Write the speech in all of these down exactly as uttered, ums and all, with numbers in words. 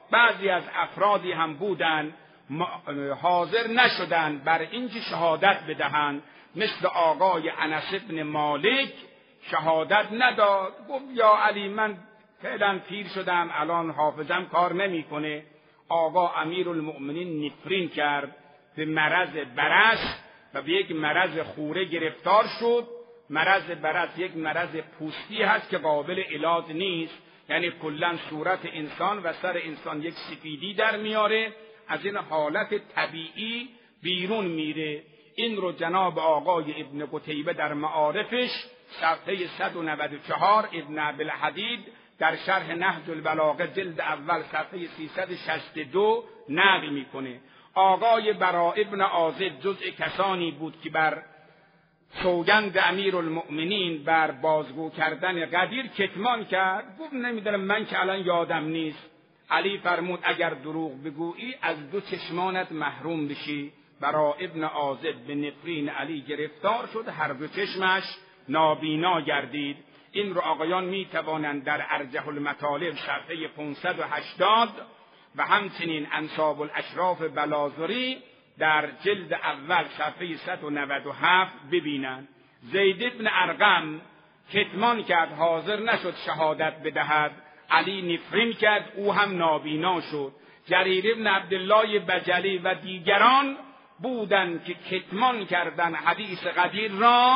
بعضی از افرادی هم بودند حاضر نشدند بر اینکه شهادت بدهند، مثل آقای انس بن مالک شهادت نداد. گفت یا علی من فعلا پیر شدم، الان حافظم کار نمیکنه. آقا امیرالمؤمنین نفرین کرد، به مرض برص و به یک مرض خوره گرفتار شد. مرض برص یک مرض پوستی هست که قابل علاج نیست، یعنی کلا صورت انسان و سر انسان یک سفیدی در میاره، از این حالت طبیعی بیرون میره. این رو جناب آقای ابن قتیبه در معارفش صفحه صد و نود و چهار، ابن ابوالحدید در شرح نهج البلاغه جلد اول صفحه سیصد و شصت و دو نقل میکنه. آقای براء ابن عازب جزء کسانی بود که بر سوگند امیرالمؤمنین بر بازگو کردن غدیر کتمان کرد. گفت نمیدونم من که الان یادم نیست. علی فرمود اگر دروغ بگویی از دو چشمانت محروم بشی. براء ابن عازب به نفرین علی گرفتار شد، هر دو چشمش نابینا گردید. این رو آقایان می توانند در ارجح المطالب صفحه پانصد و هشتاد و همچنین انساب الاشراف بلازری در جلد اول صفحه صد و نود و هفت ببینند. زید بن ارقم کتمان کرد، حاضر نشد شهادت بدهد. علی نفرین کرد، او هم نابینا شد. جریر بن عبدالله بجلی و دیگران بودند که کتمان کردند حدیث غدیر را،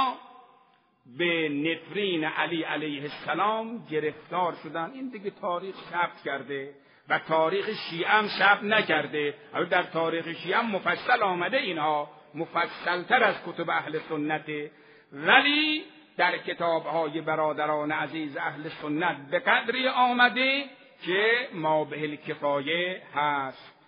به نفرین علی علیه السلام گرفتار شدند. این دیگه تاریخ ثبت کرده و تاریخ شیعه هم ثبت نکرده. اما در تاریخ شیعه هم مفصل آمده، اینها مفصلتر از کتب اهل سنته، ولی در کتاب‌های برادران عزیز اهل سنت به قدری آمده که ما به الکفایه هست.